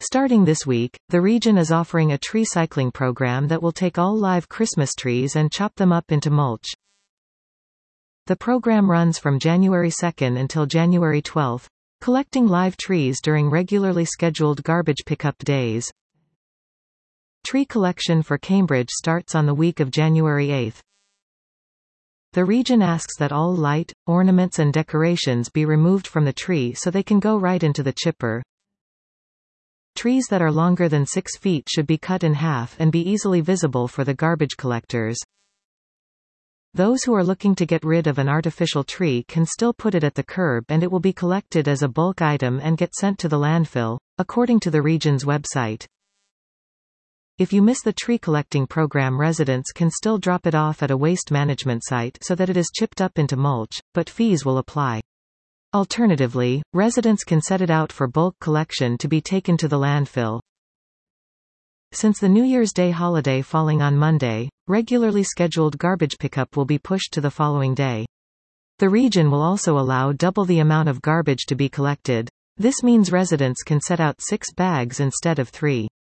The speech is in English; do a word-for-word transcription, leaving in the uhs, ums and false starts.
Starting this week, the region is offering a tree cycling program that will take all live Christmas trees and chop them up into mulch. The program runs from January second until January twelfth, collecting live trees during regularly scheduled garbage pickup days. Tree collection for Cambridge starts on the week of January eighth. The region asks that all light, ornaments and decorations be removed from the tree so they can go right into the chipper. Trees that are longer than six feet should be cut in half and be easily visible for the garbage collectors. Those who are looking to get rid of an artificial tree can still put it at the curb and it will be collected as a bulk item and get sent to the landfill, according to the region's website. If you miss the tree collecting program, residents can still drop it off at a waste management site so that it is chipped up into mulch, but fees will apply. Alternatively, residents can set it out for bulk collection to be taken to the landfill. Since the New Year's Day holiday falling on Monday, regularly scheduled garbage pickup will be pushed to the following day. The region will also allow double the amount of garbage to be collected. This means residents can set out six bags instead of three.